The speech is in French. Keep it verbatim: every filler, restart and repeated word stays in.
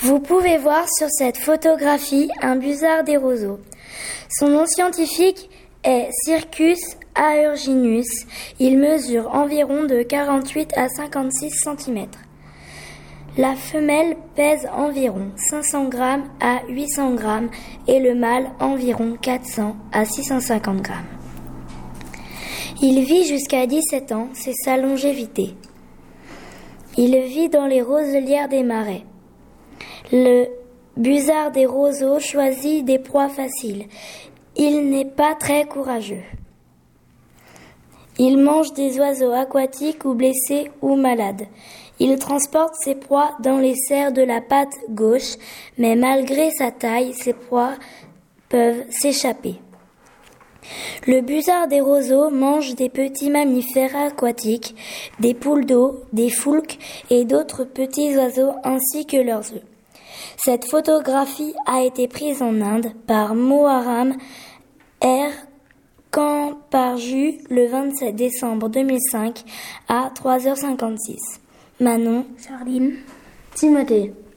Vous pouvez voir sur cette photographie un busard des roseaux. Son nom scientifique est Circus aeruginius. Il mesure environ de quarante-huit à cinquante-six centimètres. La femelle pèse environ cinq cents grammes à huit cents grammes et le mâle environ quatre cents à six cent cinquante grammes. Il vit jusqu'à dix-sept ans, c'est sa longévité. Il vit dans les roselières des marais. Le busard des roseaux choisit des proies faciles. Il n'est pas très courageux. Il mange des oiseaux aquatiques ou blessés ou malades. Il transporte ses proies dans les serres de la patte gauche, mais malgré sa taille, ses proies peuvent s'échapper. Le busard des roseaux mange des petits mammifères aquatiques, des poules d'eau, des foulques et d'autres petits oiseaux ainsi que leurs œufs. Cette photographie a été prise en Inde par Moharam R. Kamparju le vingt-sept décembre deux mille cinq à trois heures cinquante-six. Manon, Charline, Timothée.